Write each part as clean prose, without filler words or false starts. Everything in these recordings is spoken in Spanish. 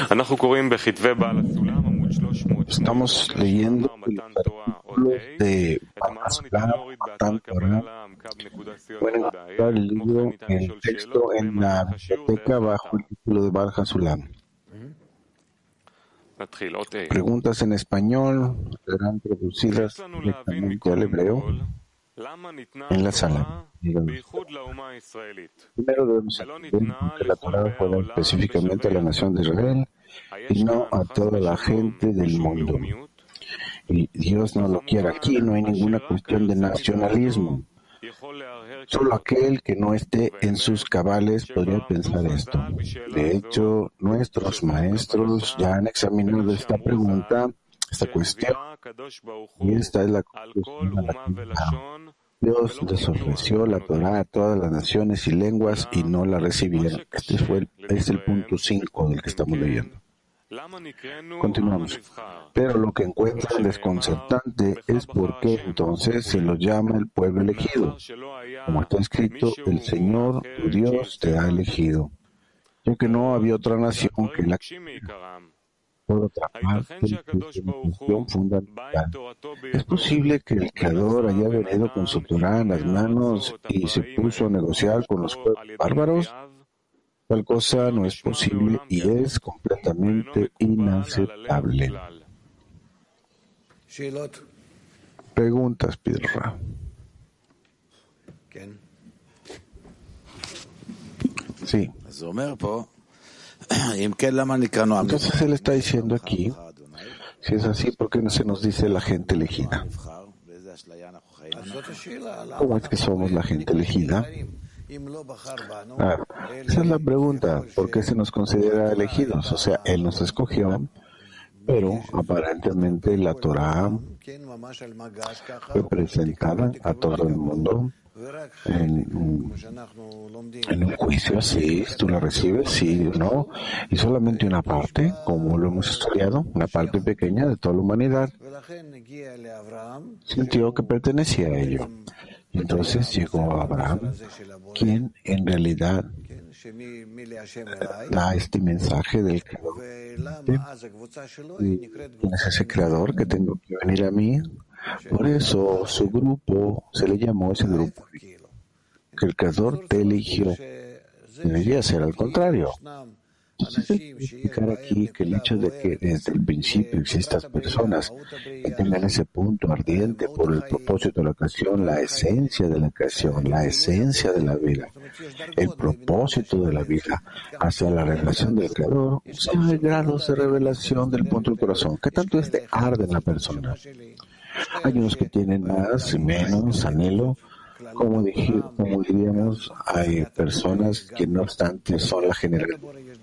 Estamos leyendo los artículos de Barjasulam, Matan Torah. Pueden encontrar el libro, el texto en la biblioteca bajo el título de Barjasulam. Preguntas en español serán traducidas directamente al hebreo en la sala. Primero debemos entender que la Torah fue específicamente a la nación de Israel y no a toda la gente del mundo. Y Dios no lo quiere aquí, no hay ninguna cuestión de nacionalismo. Solo aquel que no esté en sus cabales podría pensar esto. De hecho, nuestros maestros ya han examinado esta pregunta, esta cuestión, y esta es la conclusión a la que llegaron. Dios les ofreció la Torah a todas las naciones y lenguas y no la recibieron. Es el punto 5 del que estamos leyendo. Continuamos. Pero lo que encuentran desconcertante es por qué entonces se los llama el pueblo elegido. Como está escrito, el Señor, tu Dios, te ha elegido, ya que no había otra nación que la que. Por otra parte, es una cuestión fundamental. ¿Es posible que el Creador haya venido con su Torah en las manos y se puso a negociar con los pueblos bárbaros? Tal cosa no es posible y es completamente inaceptable. Preguntas, Pirra. Sí. Entonces él está diciendo aquí, si es así, ¿por qué no se nos dice la gente elegida? ¿Cómo es que somos la gente elegida? Esa es la pregunta, ¿por qué se nos considera elegidos? O sea, él nos escogió, pero aparentemente la Torah fue presentada a todo el mundo en un juicio, sí, tú la recibes, sí o no, y solamente una parte, como lo hemos estudiado, una parte pequeña de toda la humanidad sintió que pertenecía a ello. Y entonces llegó a Abraham, quien en realidad da este mensaje del Creador. ¿Quién es ese Creador que tengo que venir a mí? Por eso su grupo se le llamó ese grupo, que el Creador te eligió. Debería ser al contrario. Entonces, él quiere explicar aquí que el hecho de que desde el principio existan personas que tengan ese punto ardiente por el propósito de la creación, la esencia de la creación, la esencia de la vida, el propósito de la vida hacia la revelación del Creador, o sea, hay grados de revelación del punto del corazón. ¿Qué tanto arde en la persona? Hay unos que tienen más y menos anhelo. Como diríamos, hay personas que no obstante son la generalidad.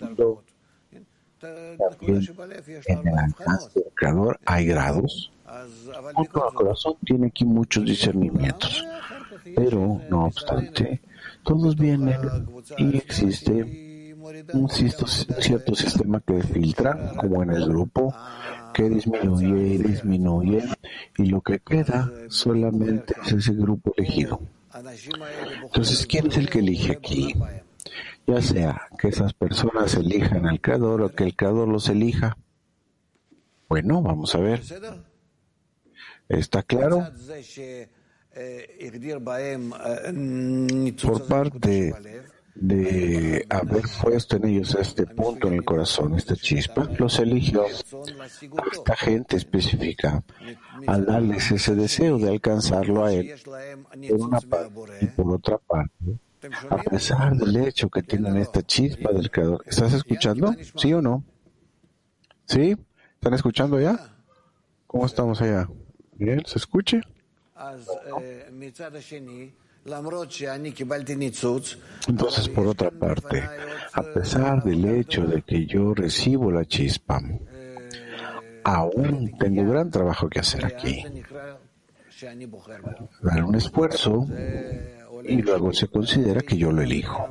También en el alcance del Creador hay grados. El corazón tiene aquí muchos discernimientos, pero no obstante, todos vienen y existe un cierto sistema que filtra, como en el grupo, que disminuye y disminuye, y lo que queda solamente es ese grupo elegido. Entonces, ¿quién es el que elige aquí? Ya sea que esas personas elijan al Creador o que el Creador los elija. Bueno, vamos a ver. ¿Está claro? Por parte de haber puesto en ellos este punto en el corazón, esta chispa, los eligió a esta gente específica al darles ese deseo de alcanzarlo a él por una parte, y por otra parte, a pesar del hecho que tienen esta chispa del Creador. ¿Estás escuchando? ¿Sí o no? ¿Sí? ¿Están escuchando ya? ¿Cómo estamos allá? ¿Bien? ¿Se escucha? Entonces, por otra parte, a pesar del hecho de que yo recibo la chispa, aún tengo gran trabajo que hacer aquí. Dar un esfuerzo y luego se considera que yo lo elijo.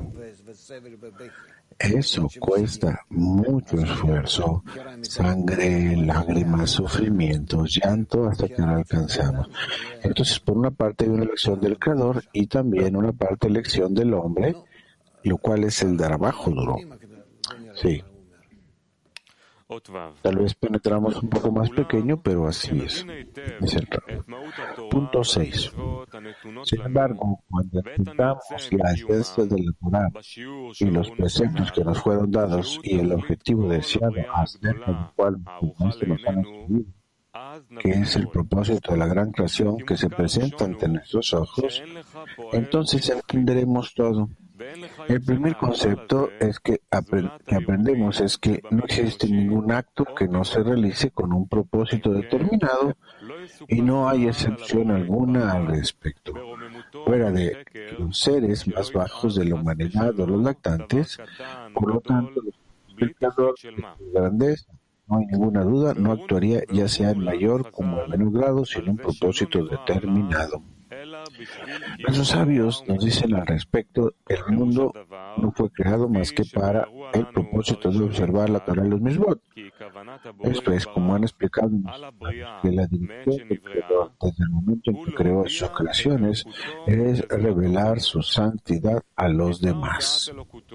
Eso cuesta mucho esfuerzo, sangre, lágrimas, sufrimientos, llanto, hasta que lo alcanzamos. Entonces, por una parte hay una elección del Creador y también una parte elección del hombre, lo cual es el trabajo duro. Sí. Tal vez penetramos un poco más pequeño, pero así es. Es el trabajo. Punto 6. Sin embargo, cuando entendamos la esencia de la Torah y los preceptos que nos fueron dados y el objetivo deseado acerca del cual los maestros nos han instruido, que es el propósito de la gran creación que se presenta ante nuestros ojos, entonces entenderemos todo. El primer concepto es que aprendemos es que no existe ningún acto que no se realice con un propósito determinado y no hay excepción alguna al respecto. Fuera de los seres más bajos de la humanidad o los lactantes, por lo tanto, el explicador de su grandeza, no hay ninguna duda, no actuaría ya sea en mayor como en menor grado sin un propósito determinado. Nuestros sabios nos dicen al respecto, el mundo no fue creado más que para el propósito de observar la Torah y los Misbot. Esto es, como han explicado, que la dirección del Creador desde el momento en que creó sus creaciones es revelar su santidad a los demás.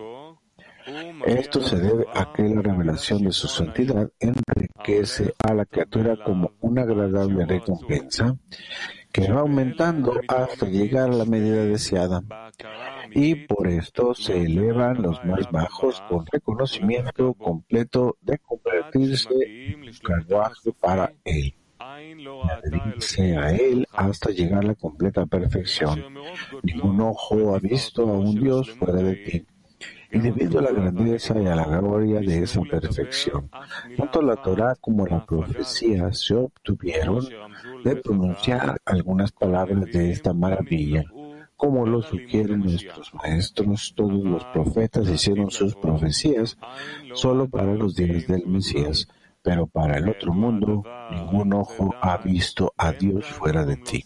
Esto se debe a que la revelación de su santidad enriquece a la criatura como una agradable recompensa que va aumentando hasta llegar a la medida deseada. Y por esto se elevan los más bajos con reconocimiento completo de convertirse en un carruaje para él, y adherirse a él hasta llegar a la completa perfección. Ningún ojo ha visto a un Dios fuera de ti. Y debido a la grandeza y a la gloria de esa perfección, tanto la Torá como la profecía se obtuvieron de pronunciar algunas palabras de esta maravilla. Como lo sugieren nuestros maestros, todos los profetas hicieron sus profecías solo para los días del Mesías, pero para el otro mundo, ningún ojo ha visto a Dios fuera de ti.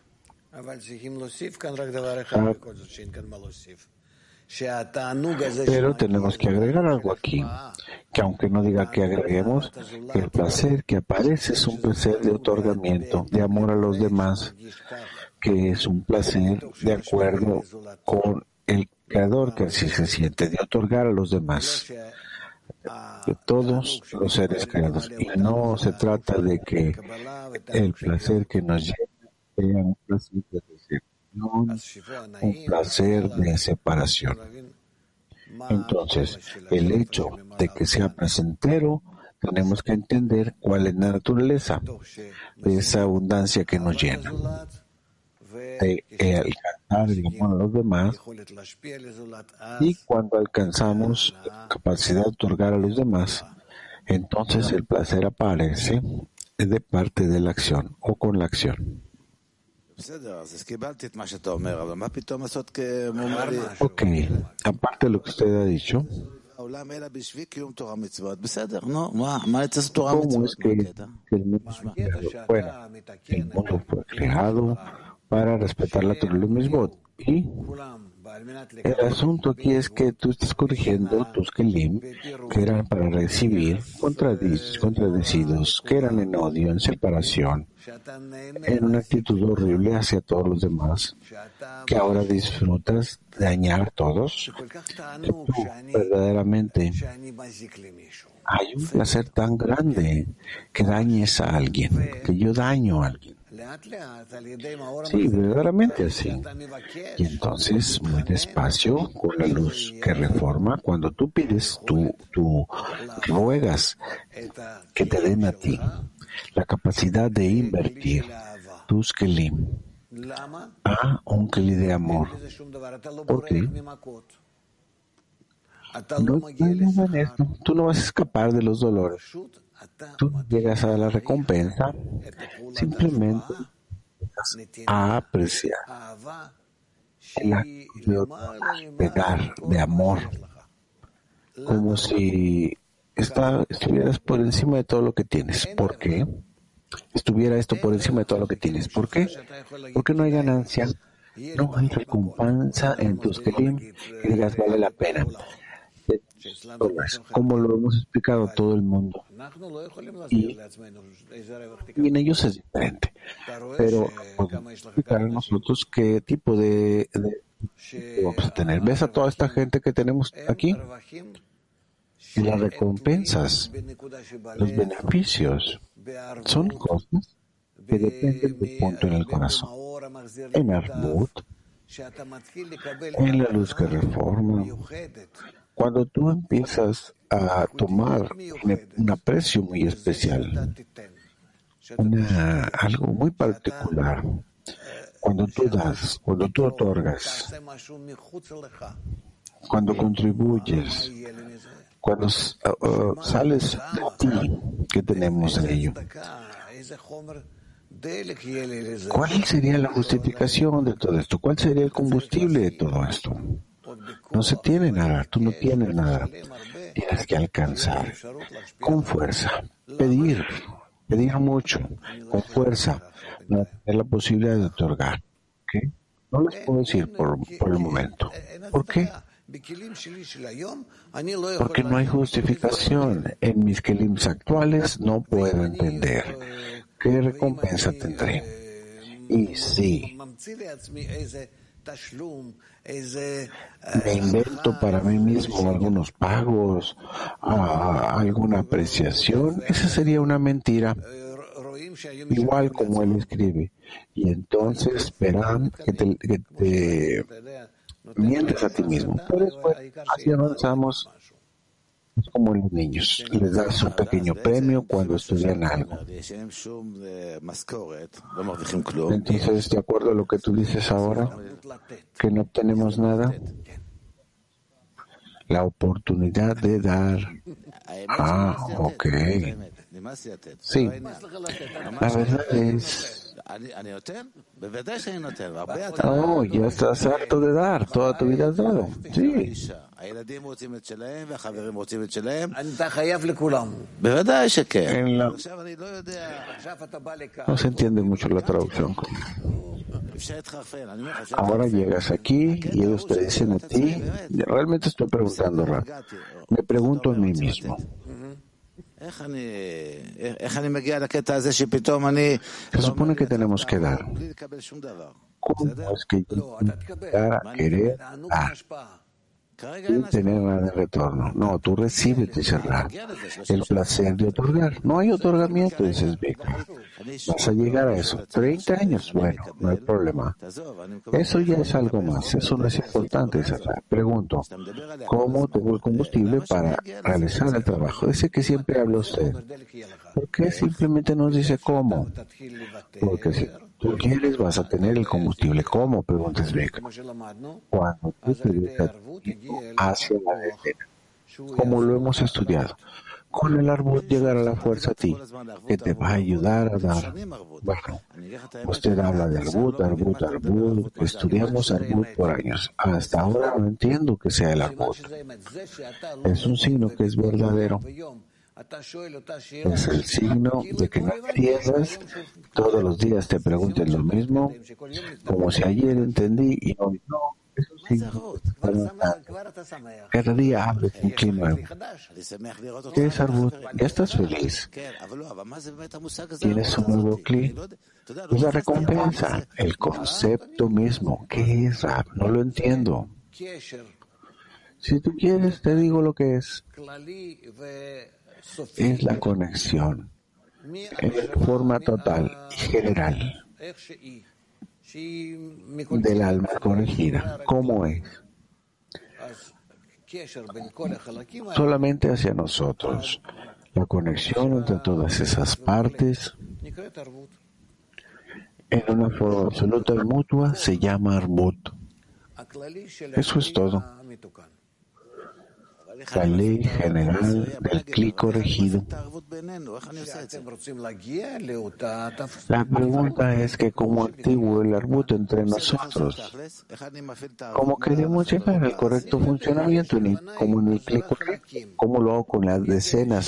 Pero tenemos que agregar algo aquí, que aunque no diga que agreguemos, que el placer que aparece es un placer de otorgamiento, de amor a los demás, que es un placer de acuerdo con el Creador, que así se siente, de otorgar a los demás, de todos los seres creados. Y no se trata de que el placer que nos llena sea un placer de recepción, un placer de separación. Entonces, el hecho de que sea placentero, tenemos que entender cuál es la naturaleza de esa abundancia que nos llena, de alcanzar el amor a los demás, y cuando alcanzamos la capacidad de otorgar a los demás, entonces el placer aparece de parte de la acción o con la acción. Ok, aparte de lo que usted ha dicho, ¿cómo es que el mundo fue creado? Bueno, el mundo fue creado para respetar la Torah y los Misbot. Y el asunto aquí es que tú estás corrigiendo tus kelim, que eran para recibir, contradecidos, que eran en odio, en separación, en una actitud horrible hacia todos los demás, que ahora disfrutas de dañar a todos, que tú verdaderamente hay un placer tan grande que dañes a alguien, que yo daño a alguien. Sí, verdaderamente así. Y entonces, muy despacio, con la luz que reforma, cuando tú pides, tú ruegas que te den a ti la capacidad de invertir tus kelim a un keli de amor. ¿Por qué? No hay nada en esto. Tú no vas a escapar de los dolores. Tú llegas a la recompensa, simplemente a apreciar el acto de dar, de amor, como si estuvieras por encima de todo lo que tienes. ¿Por qué? Estuviera esto por encima de todo lo que tienes. ¿Por qué? Porque no hay ganancia, no hay recompensa en tus kelim que digas vale la pena. Como lo hemos explicado todo el mundo, y en ellos es diferente, pero podemos explicar a nosotros qué tipo de vamos a tener. ¿Ves a toda esta gente que tenemos aquí? Y las recompensas, los beneficios, son cosas que dependen del punto en el corazón. En Arbut, en la luz que reforma, cuando tú empiezas a tomar un aprecio muy especial, algo muy particular, cuando tú das, cuando tú otorgas, cuando contribuyes, cuando sales de ti, ¿qué tenemos de ello? ¿Cuál sería la justificación de todo esto? ¿Cuál sería el combustible de todo esto? No se tiene nada, tú no tienes nada. Tienes que alcanzar con fuerza, pedir mucho, con fuerza, no tener la posibilidad de otorgar. ¿Okay? No les puedo decir por el momento. ¿Por qué? Porque no hay justificación. En mis kelims actuales no puedo entender qué recompensa tendré. Y sí, me invento para mí mismo algunos pagos, alguna apreciación, esa sería una mentira, igual como él escribe. Y entonces verán que te mientes a ti mismo. Pero después, así avanzamos. Es como los niños, les das un pequeño premio cuando estudian algo. Entonces, de acuerdo a lo que tú dices ahora, que no obtenemos nada, la oportunidad de dar. Ok. Sí, la verdad es... Oh, ya estás harto de dar, toda tu vida has dado. Sí. No se entiende mucho la traducción. Ahora llegas aquí y ellos te dicen a ti, realmente estoy preguntando, Rab. Me pregunto a mí mismo. Se supone que tenemos que dar. ¿Cómo es que yo llegar a querer dar sin tener nada de retorno? No, tú recibes, dice Rab, el placer de otorgar. No hay otorgamiento, dices Víctor. Vas a llegar a eso. 30 años, bueno, no hay problema. Eso ya es algo más. Eso no es importante, dice Rab. Pregunto, ¿cómo tengo el combustible para realizar el trabajo? Ese que siempre habla usted. ¿Por qué simplemente nos dice cómo? Porque si tú quieres, vas a tener el combustible. ¿Cómo? Pregunta Zvek. Cuando tú te dedicas hacia la decena, como lo hemos estudiado, con el Arbut llegar a la fuerza a ti, que te va a ayudar a dar. Bueno, usted habla de Arbut, estudiamos Arbut por años. Hasta ahora no entiendo que sea el Arbut. Es un signo que es verdadero. Es el signo de que no pierdas, todos los días te preguntes lo mismo, como si ayer entendí y hoy no. Es un signo cada día hables un clima nuevo. ¿Qué es Arbut? Ya estás feliz. Tienes un nuevo clima. Es la recompensa, el concepto mismo. ¿Qué es Rab? No lo entiendo. Si tú quieres, te digo lo que es. Es la conexión en forma total y general del alma corregida. ¿Cómo es? Solamente hacia nosotros. La conexión entre todas esas partes en una forma absoluta y mutua se llama Arbut. Eso es todo. La ley general del Kli corregido. La pregunta es que cómo activo el Arbut entre nosotros, cómo queremos llegar al correcto funcionamiento, como en el Kli correcto, cómo lo hago con las decenas,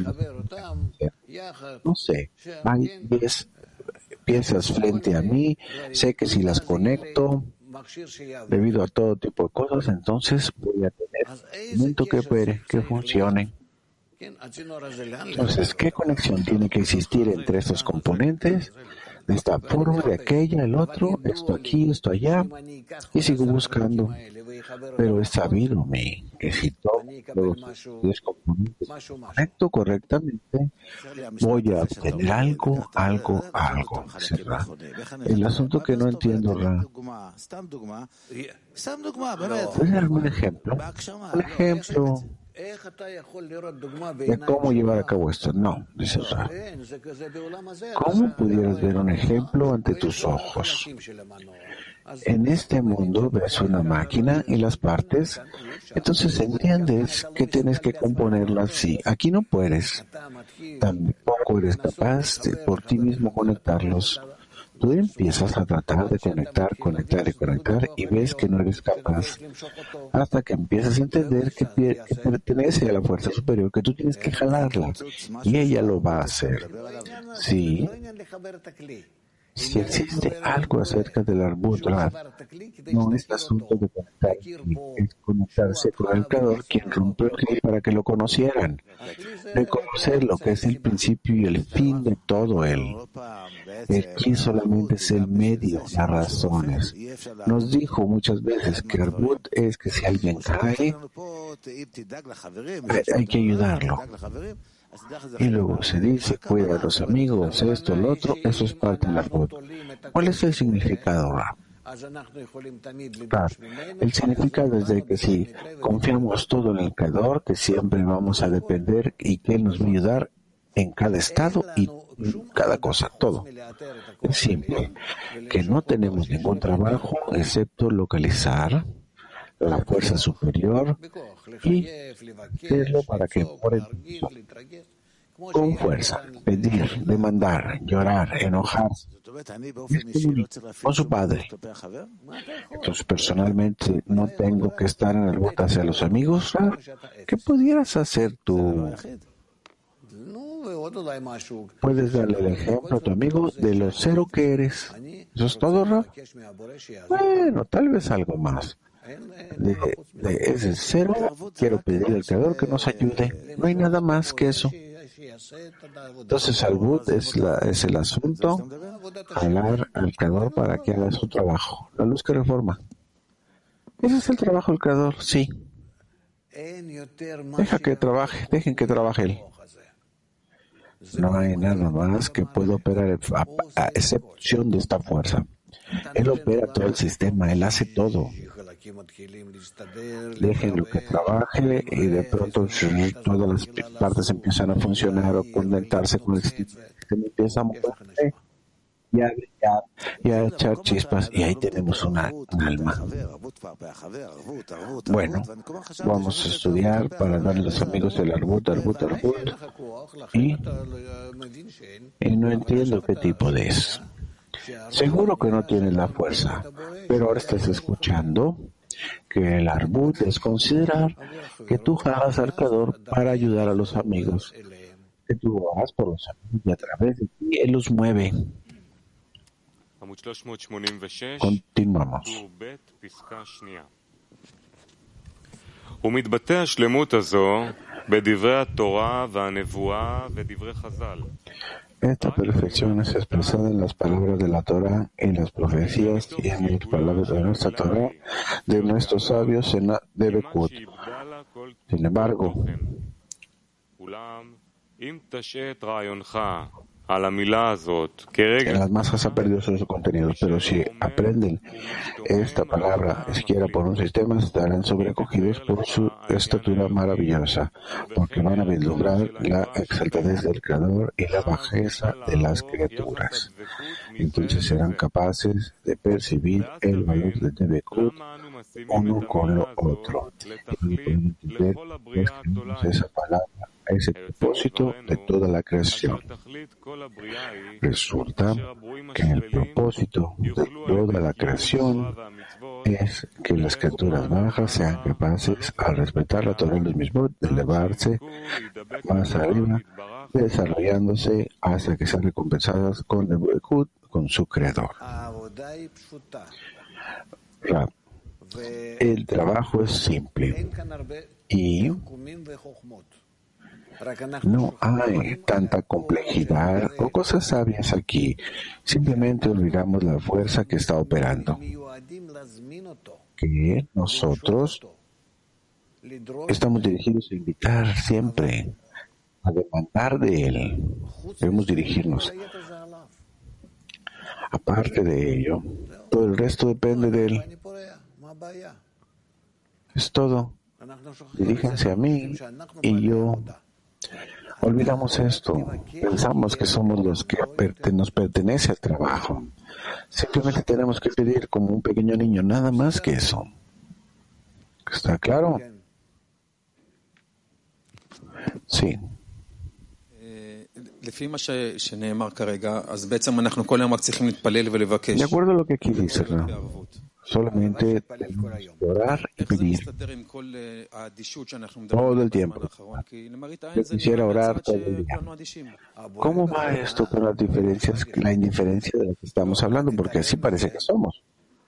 no sé, hay 10 piezas frente a mí, sé que si las conecto, debido a todo tipo de cosas, entonces voy a tener un momento que funcione. Entonces, ¿qué conexión tiene que existir entre estos componentes? de esta forma, de aquella, el otro, esto aquí, esto allá, y sigo buscando. Pero es sabido que si todos los componentes conecto correctamente, voy a obtener algo, ¿verdad? El asunto que no entiendo, Ra, ¿puedes darme un ejemplo? Un ejemplo de cómo llevar a cabo esto. No, dice Ra. ¿Cómo pudieras ver un ejemplo ante tus ojos? En este mundo ves una máquina y las partes, entonces entiendes que tienes que componerlas así. Aquí no puedes. Tampoco eres capaz de por ti mismo conectarlos. Tú empiezas a tratar de conectar y ves que no eres capaz hasta que empiezas a entender que pertenece a la fuerza superior, que tú tienes que jalarla y ella lo va a hacer. Sí. Si existe algo acerca del Arbut Ra, no es asunto de conectar, es conectarse con el Creador, quien rompió el Kli para que lo conocieran. Reconocer lo que es el principio y el fin de todo él. El Kli solamente es el medio, las razones. Nos dijo muchas veces que Arbut es que si alguien cae, hay que ayudarlo. Y luego se dice, cuida a los amigos, esto, lo otro, eso es parte del Arbut. ¿Cuál es el significado, Ra? Claro, el significado es de que si confiamos todo en el Creador, que siempre vamos a depender y que Él nos va a ayudar en cada estado y cada cosa, todo. Es simple, que no tenemos ningún trabajo excepto localizar la fuerza superior y hacerlo para que more con fuerza, pedir, demandar, llorar, enojarse, con su padre. Entonces, personalmente, no tengo que estar en el bote hacia los amigos. ¿Qué pudieras hacer tú? Puedes darle el ejemplo a tu amigo de lo cero que eres. ¿Eso es todo, Ra? Bueno, tal vez algo más. De ese cero, quiero pedirle al Creador que nos ayude. No hay nada más que eso. Entonces, Arbut es el asunto, jalar al Creador para que haga su trabajo. La luz que reforma. ¿Ese es el trabajo del Creador? Sí. Dejen que trabaje Él. No hay nada más que pueda operar a excepción de esta fuerza. Él opera todo el sistema, Él hace todo. Déjenlo que trabaje y de pronto todas las partes empiezan a funcionar o conectarse con el sistema, empieza a moverse y a echar chispas y ahí tenemos un alma. Bueno, vamos a estudiar para darle a los amigos el Arbut y no entiendo qué tipo de es. Seguro que no tienes la fuerza, pero ahora estás escuchando que el Arbut es considerar que tú jalas al Creador para ayudar a los amigos, que tú vas por los amigos y a través de ti Él los mueve. Continuamos. Esta perfección es expresada en las palabras de la Torah, en las profecías y en las palabras de nuestra Torah, de nuestros sabios en de Bekut. Sin embargo, en las masas ha perdido su contenido, pero si aprenden esta palabra siquiera por un sistema, estarán sobrecogidos por su estatura maravillosa, porque van a vislumbrar la exaltadez del Creador y la bajeza de las criaturas. Entonces serán capaces de percibir el valor de Debekut uno con lo otro y pueden entender esa palabra, ese propósito de toda la creación. Resulta que el propósito de toda la creación es que las criaturas bajas sean capaces, al respetar la Torah del mismo, de elevarse más arriba, desarrollándose hasta que sean recompensadas con el Bekut, con su Creador. El trabajo es simple y No hay tanta complejidad o cosas sabias aquí. Simplemente olvidamos la fuerza que está operando. Que nosotros estamos dirigidos a invitar siempre, a demandar de Él. Debemos dirigirnos. Aparte de ello, todo el resto depende de Él. Es todo. Diríjanse a mí y yo. Olvidamos esto. Pensamos que somos los que nos pertenece al trabajo. Simplemente tenemos que pedir como un pequeño niño, nada más que eso. ¿Está claro? Sí. De acuerdo a lo que aquí dice, ¿no? Solamente tenemos que orar y pedir todo el tiempo. Yo quisiera orar todo el día. ¿Cómo va esto con las diferencias, la indiferencia de la que estamos hablando? Porque así parece que somos.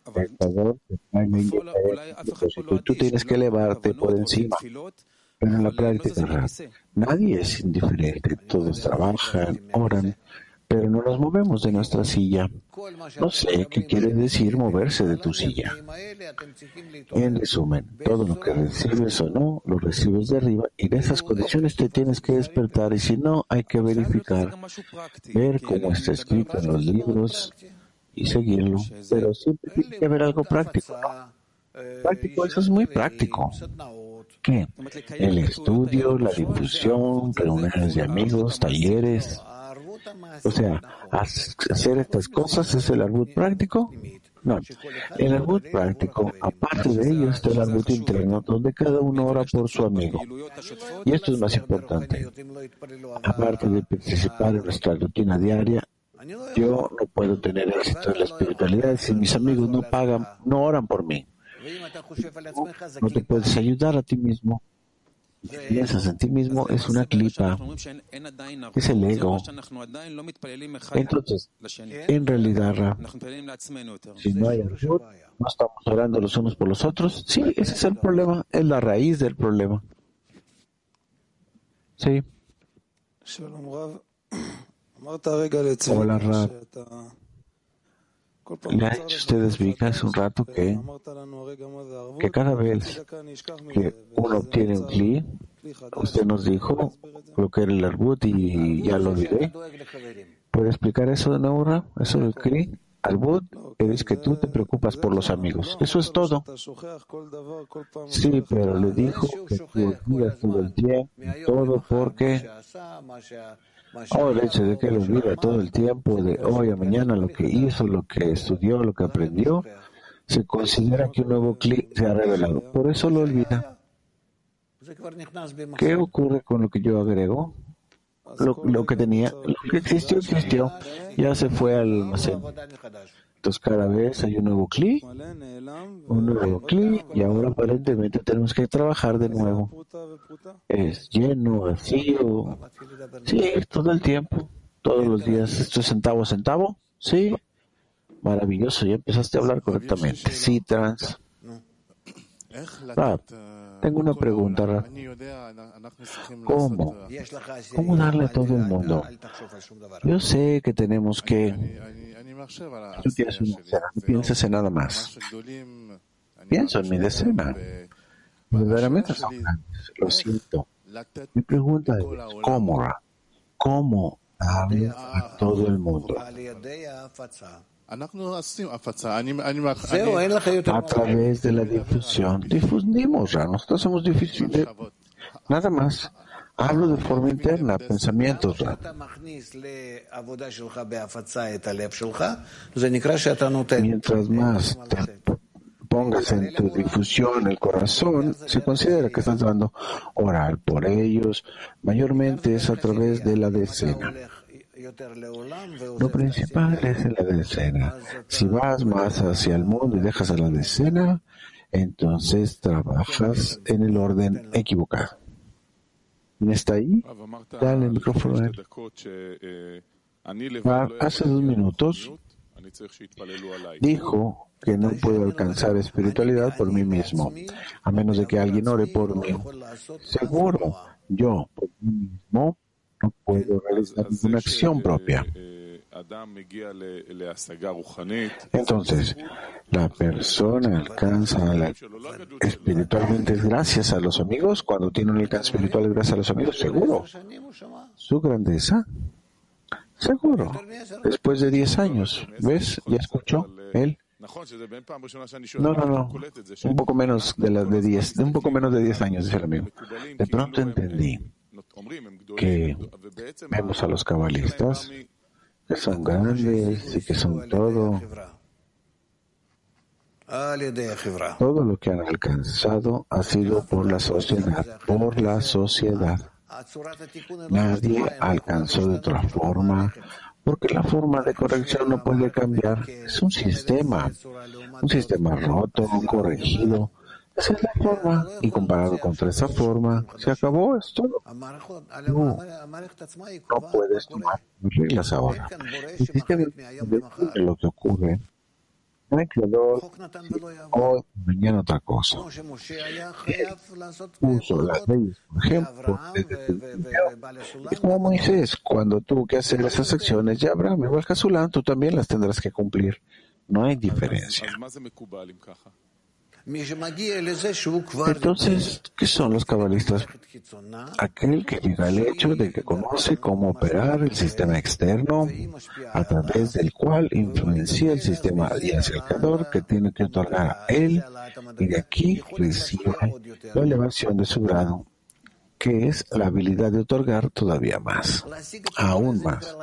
Tú tienes que elevarte por encima. Pero en la práctica, nadie es indiferente. Todos trabajan, oran, pero no nos movemos de nuestra silla. No sé qué quiere decir moverse de tu silla. En resumen, todo lo que recibes o no, lo recibes de arriba y de esas condiciones te tienes que despertar y si no, hay que verificar, ver cómo está escrito en los libros y seguirlo. Pero siempre tiene que haber algo práctico, ¿no? Práctico, eso es muy práctico. ¿Qué? El estudio, la difusión, reuniones de amigos, talleres. O sea, hacer estas cosas es el arbut práctico. No, el arbut práctico, aparte de ello, está el arbut interno, donde cada uno ora por su amigo. Y esto es más importante. Aparte de participar en nuestra rutina diaria, yo no puedo tener éxito en la espiritualidad si mis amigos no oran por mí. No te puedes ayudar a ti mismo. Si piensas en ti mismo, es una clipa, es el ego. Entonces, en realidad, si no hay arbut, no estamos orando los unos por los otros. Sí, ese es el problema, es la raíz del problema. Sí. Hola, Rab. Le ha dicho usted, Zvika, hace un rato que cada vez que uno obtiene un cli, usted nos dijo lo que era el arbut y ya lo olvidé. ¿Puede explicar eso de nuevo, Rab? Eso del cli, arbut, es que tú te preocupas por los amigos. Eso es todo. Sí, pero le dijo que tú olvidas todo el tiempo, todo porque... el hecho de que él olvida todo el tiempo, de hoy a mañana, lo que hizo, lo que estudió, lo que aprendió, se considera que un nuevo clic se ha revelado. Por eso lo olvida. ¿Qué ocurre con lo que yo agrego? Lo que tenía, lo que existió, ya se fue al almacén. Entonces cada vez hay un nuevo clic, y ahora aparentemente tenemos que trabajar de nuevo. Es lleno, vacío. Sí, todo el tiempo, todos los días. ¿Esto es centavo a centavo? Sí. Maravilloso, ya empezaste a hablar correctamente. Sí, trans. Tengo una pregunta, Rab. ¿Cómo darle a todo el mundo? Yo sé que tenemos que... Tú tienes una decena, no piensas en nada más. Pienso en mi decena. Verdaderamente son grandes, lo siento. Mi pregunta es, ¿cómo darle a todo el mundo? A través de la difusión. Difundimos, nosotros somos difíciles. Nada más. Hablo de forma interna, pensamientos. Mientras más te pongas en tu difusión el corazón, se considera que estás dando orar por ellos. Mayormente es a través de la decena. Lo principal es en la decena. Si vas más hacia el mundo y dejas a la decena, entonces trabajas en el orden equivocado. ¿Quién está ahí? Dale el micrófono a él. Hace 2 minutos dijo que no puedo alcanzar espiritualidad por mí mismo, a menos de que alguien ore por mí. Seguro, yo por mí mismo no puedo realizar ninguna acción propia. Entonces, la persona alcanza espiritualmente gracias a los amigos. Cuando tiene un alcance espiritual gracias a los amigos, seguro. Su grandeza, seguro. Después de 10 años, ¿ves? ¿Ya escuchó él? No. Un poco menos de 10, un poco menos de 10 años, dice el amigo. De pronto entendí que vemos a los cabalistas que son grandes y que son todo lo que han alcanzado ha sido por la sociedad. Nadie alcanzó de otra forma, porque la forma de corrección no puede cambiar. Es un sistema roto, corregido. Esa es la forma, y comparado contra esa forma, se acabó, es todo. No puedes tomar reglas ahora. El sistema de lo que ocurre, no hay creador, hoy, mañana otra cosa. Puso las leyes, por ejemplo, desde el principio. Es como Moisés, cuando tuvo que hacer esas acciones, ya Abraham, igual que Azulán, tú también las tendrás que cumplir. No hay diferencia. Entonces, ¿qué son los cabalistas? Aquel que llega al hecho de que conoce cómo operar el sistema externo a través del cual influencia el sistema y hacia el creador que tiene que otorgar a él, y de aquí recibe la elevación de su grado, que es la habilidad de otorgar todavía más, aún más.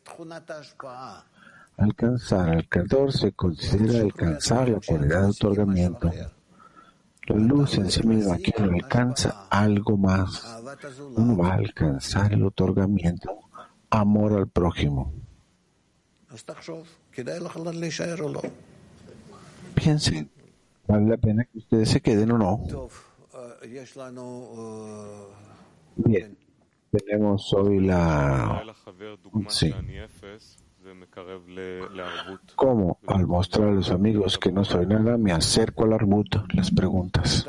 Alcanzar al creador se considera alcanzar la cualidad de otorgamiento. La luz en sí misma que uno alcanza algo más. Uno va a alcanzar el otorgamiento, amor al prójimo. Piensen, ¿vale la pena que ustedes se queden o no? Bien, tenemos hoy Sí. ¿Cómo? Al mostrar a los amigos que no soy nada, me acerco al Arbut. Las preguntas.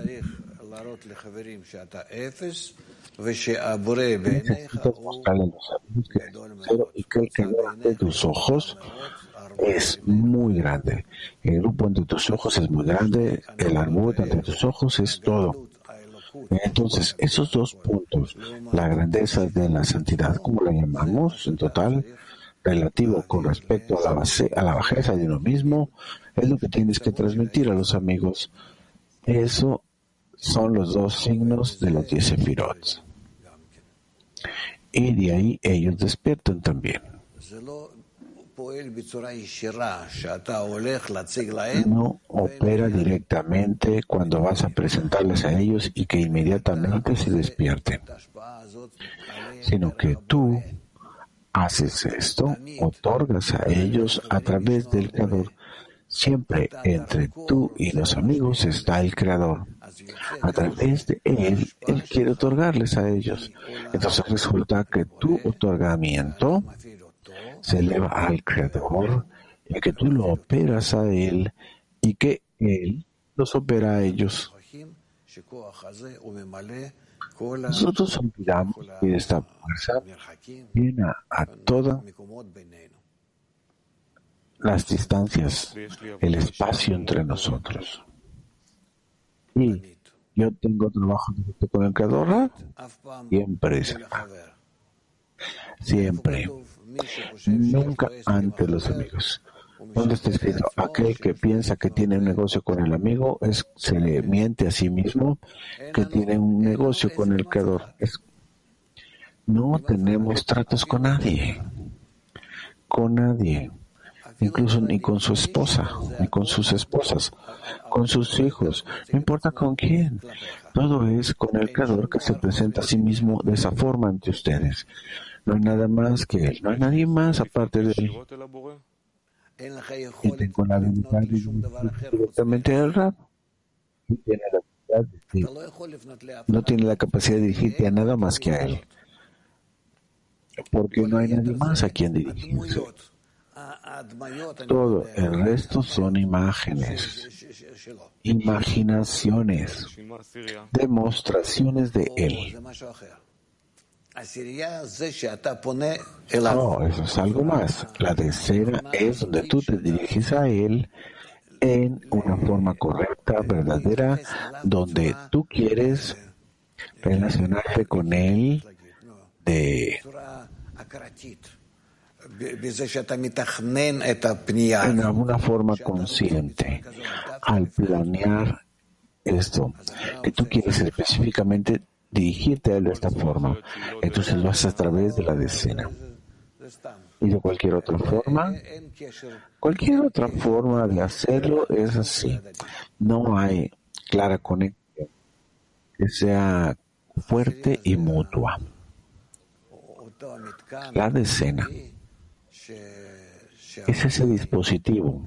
Necesitas mostrarle a los amigos que eres cero y que el creador ante tus ojos es muy grande. El grupo ante tus ojos es muy grande. El Arbut ante tus ojos es todo. Entonces, esos dos puntos, la grandeza de la santidad, como la llamamos en total, relativo con respecto a la bajeza de uno mismo, es lo que tienes que transmitir a los amigos. Eso son los dos signos de los 10 sefirot. Y de ahí ellos despiertan también. No opera directamente cuando vas a presentarles a ellos y que inmediatamente se despierten, sino que tú haces esto, otorgas a ellos a través del Creador. Siempre entre tú y los amigos está el Creador. A través de Él quiere otorgarles a ellos. Entonces resulta que tu otorgamiento se eleva al Creador y que tú lo operas a Él y que Él los opera a ellos. Nosotros olvidamos que esta fuerza llena a todas las distancias, el espacio entre nosotros. Y yo tengo trabajo directo con el Creador, siempre será. Siempre. Nunca ante los amigos. ¿Dónde está escrito? Aquel que piensa que tiene un negocio con el amigo se le miente a sí mismo que tiene un negocio con el Creador. No tenemos tratos con nadie. Con nadie. Incluso ni con su esposa, ni con sus esposas, con sus hijos. No importa con quién. Todo es con el Creador que se presenta a sí mismo de esa forma ante ustedes. No hay nada más que Él. No hay nadie más aparte de Él. Y tengo la habilidad de ir directamente al Rab. No tiene la capacidad de dirigirte a nada más que a Él. Porque no hay nadie más a quien dirigirse. Todo el resto son imágenes, imaginaciones, demostraciones de Él. Oh, eso es algo más. La decena es donde tú te diriges a Él en una forma correcta, verdadera, donde tú quieres relacionarte con Él en alguna forma consciente. Al planear esto, que tú quieres específicamente dirigirte a Él de esta forma, entonces lo haces a través de la decena. Y de cualquier otra forma de hacerlo es así. No hay clara conexión que sea fuerte y mutua. La decena es ese dispositivo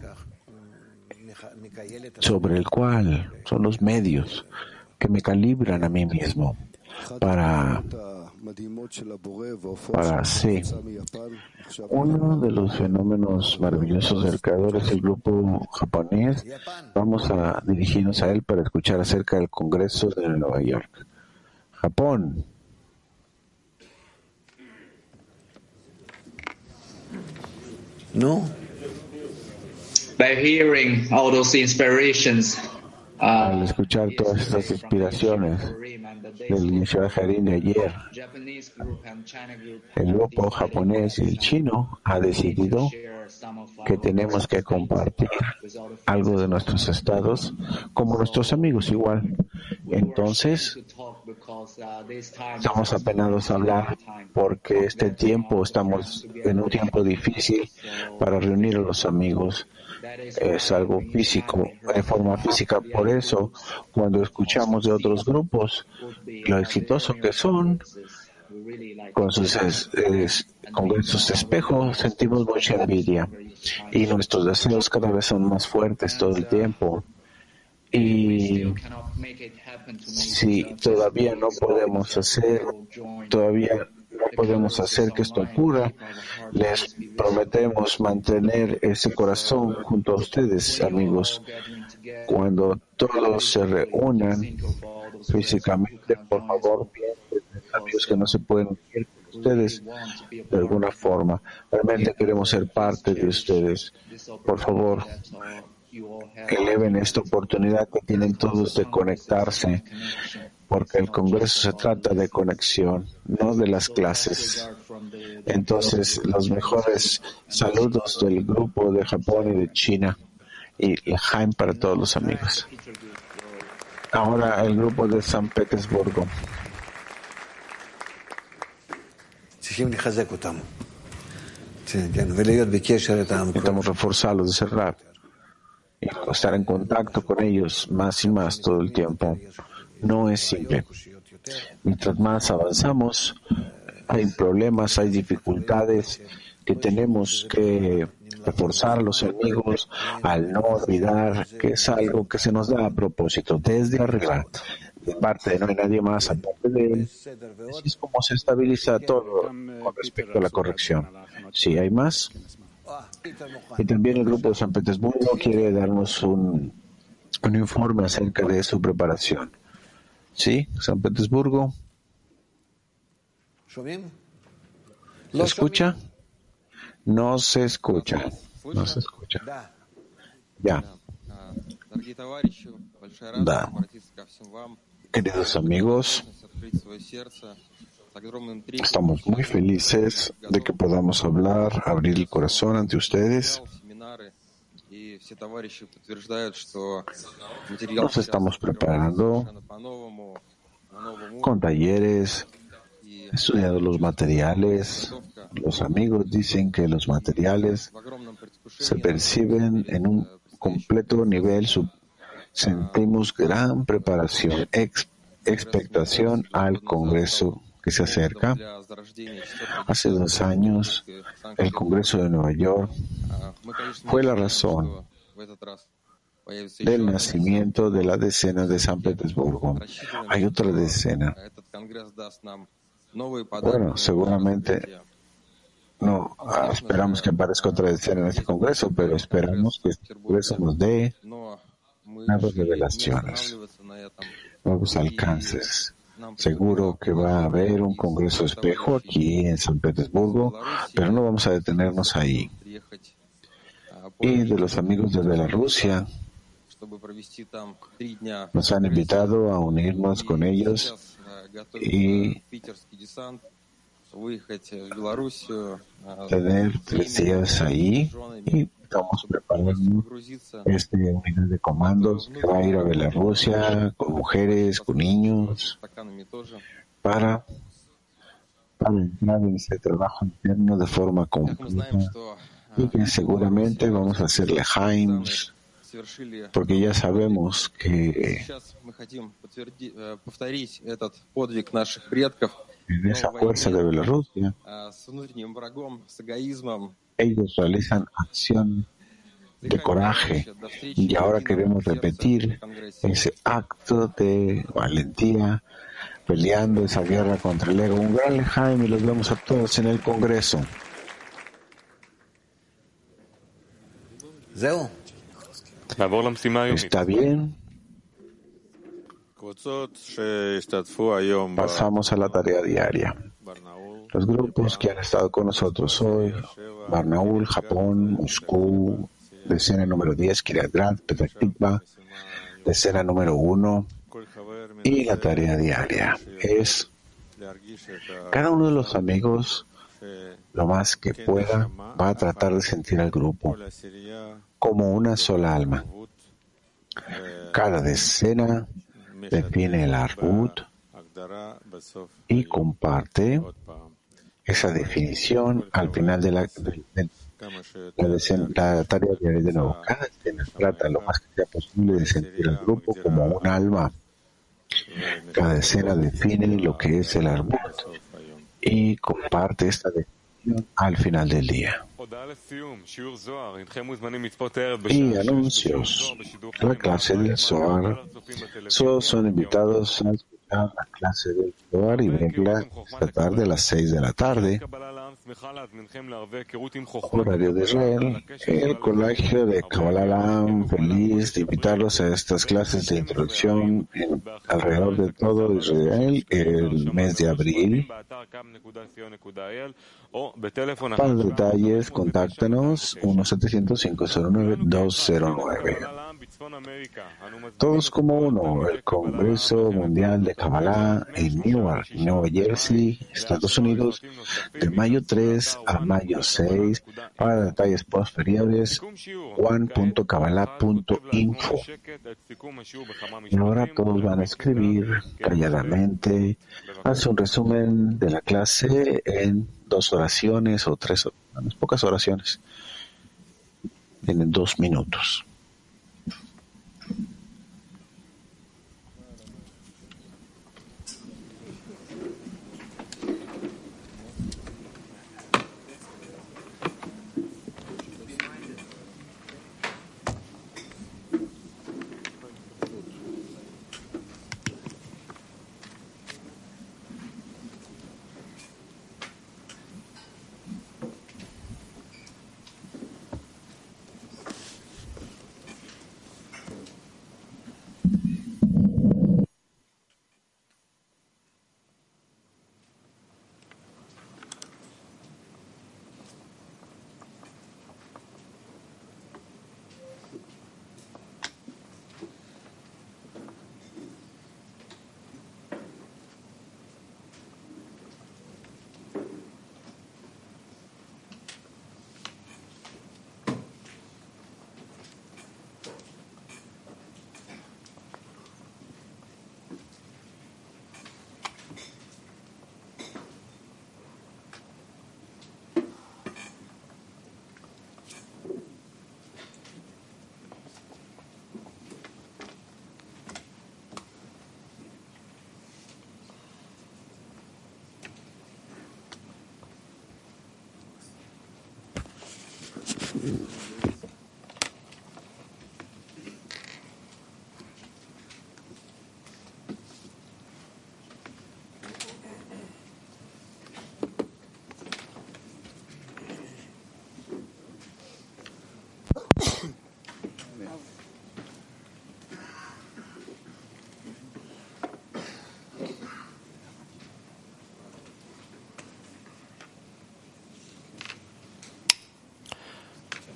sobre el cual son los medios que me calibran a mí mismo para sí. Uno de los fenómenos maravillosos del Creador es el grupo japonés. Vamos a dirigirnos a él para escuchar acerca del Congreso de Nueva York. Japón. No. By hearing all those inspirations, al escuchar todas estas inspiraciones del Yeshua Harim de ayer, el grupo japonés y el chino ha decidido que tenemos que compartir algo de nuestros estados como nuestros amigos igual. Entonces, estamos apenados a hablar porque estamos en un tiempo difícil para reunir a los amigos. Es algo físico, de forma física. Por eso, cuando escuchamos de otros grupos, lo exitosos que son, con sus congresos de espejo, sentimos mucha envidia. Y nuestros deseos cada vez son más fuertes todo el tiempo. Y si todavía no podemos hacer que esto ocurra, les prometemos mantener ese corazón junto a ustedes, amigos. Cuando todos se reúnan físicamente, por favor, piensen en amigos que no se pueden unir con ustedes de alguna forma. Realmente queremos ser parte de ustedes. Por favor, eleven esta oportunidad que tienen todos de conectarse, porque el Congreso se trata de conexión, no de las clases. Entonces, los mejores saludos del grupo de Japón y de China y L'chaim para todos los amigos. Ahora el grupo de San Petersburgo. Necesitamos reforzarlos de cerrar y estar en contacto con ellos más y más todo el tiempo. No es simple. Mientras más avanzamos, hay problemas, hay dificultades que tenemos que reforzar a los amigos al no olvidar que es algo que se nos da a propósito desde arriba, de parte de no hay nadie más aparte de él. Así es como se estabiliza todo con respecto a la corrección. Sí, hay más. Y también el grupo de San Petersburgo quiere darnos un informe acerca de su preparación. Sí, San Petersburgo. ¿Se escucha? No se escucha. No se escucha. Ya. Da. Queridos amigos, estamos muy felices de que podamos hablar, abrir el corazón ante ustedes. Nos estamos preparando con talleres, estudiando los materiales. Los amigos dicen que los materiales se perciben en un completo nivel. Sentimos gran preparación, expectación al Congreso que se acerca. Hace 2 años, el Congreso de Nueva York fue la razón del nacimiento de la decena de San Petersburgo. Hay otra decena. Bueno, seguramente no esperamos que aparezca otra decena en este Congreso, pero esperamos que este Congreso nos dé nuevas revelaciones, nuevos alcances. Seguro que va a haber un Congreso espejo aquí en San Petersburgo, pero no vamos a detenernos ahí. Y de los amigos de Bielorrusia, nos han invitado a unirnos con ellos y tener 3 días ahí, y estamos preparando esta unidad de comandos que va a ir a Bielorrusia con mujeres, con niños, para entrar en este trabajo interno de forma completa, y que seguramente vamos a hacer lehaims, porque ya sabemos que en esa fuerza de Bielorrusia ellos realizan acción de coraje, y ahora queremos repetir ese acto de valentía, peleando esa guerra contra el ego. Un gran lehaim, y los vemos a todos en el Congreso. ¿Está bien? Pasamos a la tarea diaria. Los grupos que han estado con nosotros hoy: Barnaul, Japón, Moscú, decena número 10, Kiryat Gat, Petah Tikva, decena número 1. Y la tarea diaria es: cada uno de los amigos, lo más que pueda, va a tratar de sentir al grupo como una sola alma. Cada decena define el Arbut y comparte esa definición al final de la tarea diaria. De nuevo, cada decena trata lo más que sea posible de sentir al grupo como un alma. Cada decena define lo que es el Arbut y comparte esta definición al final del día. Y anuncios: la clase del Zohar. Todos son invitados a escuchar la clase del Zohar y verla esta tarde a las 6 de la tarde, horario de Israel. El colegio de Kabbalah Lam feliz de invitarlos a estas clases de introducción alrededor de todo Israel el mes de abril. Para detalles, contáctanos 1-700-509-209. Todos como uno, el Congreso Mundial de Kabbalah en Newark, Nueva Jersey, Estados Unidos, de mayo 3 a mayo 6. Para detalles posteriores, juan.kabbalah.info. Y ahora todos van a escribir calladamente. Hace un resumen de la clase en 2 oraciones o 3, unas pocas oraciones, en 2 minutos.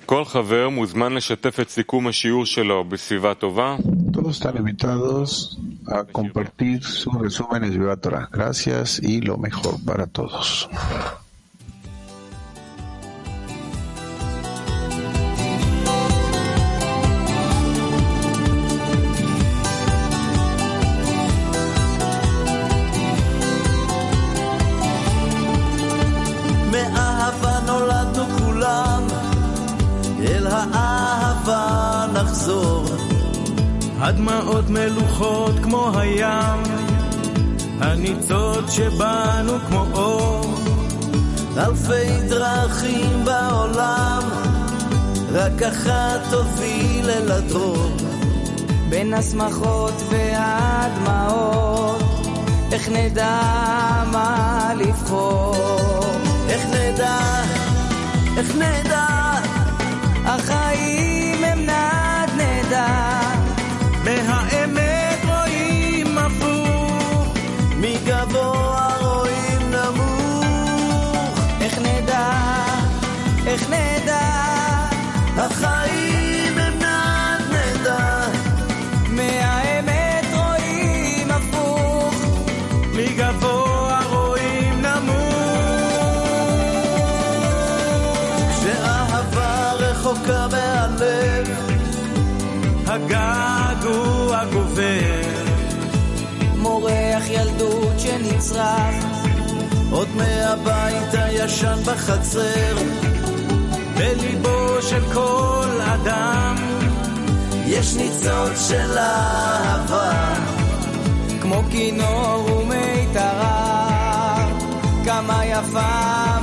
Todos están invitados a compartir sus resúmenes de Viva Torah. Gracias y lo mejor para todos. מאהבה נולדנו כולם, אל האהבה נחזור. הדמעות מלוכות כמו הים, הניצות שבנו כמו אור. אלפי דרכים בעולם, רק אחת תוביל אל הדרור. בין השמחות והדמעות, איך נדע מה לבחור? איך נדע, החיים הם נדנדה. מהאמת רואים הפוך, מגבוה רואים נמוך. איך נדע, החיים הם נדנדה. מהאמת רואים הפוך, מגבוה רואים נמוך. כשאהבה רחוקה מהלב, הגעגוע גובר. מורח ילדות שנצרח עוד מהבית הישן בחצר. בליבו של כל אדם יש ניצוץ של אהבה, כמו כינור ומיתרה. כמה יפה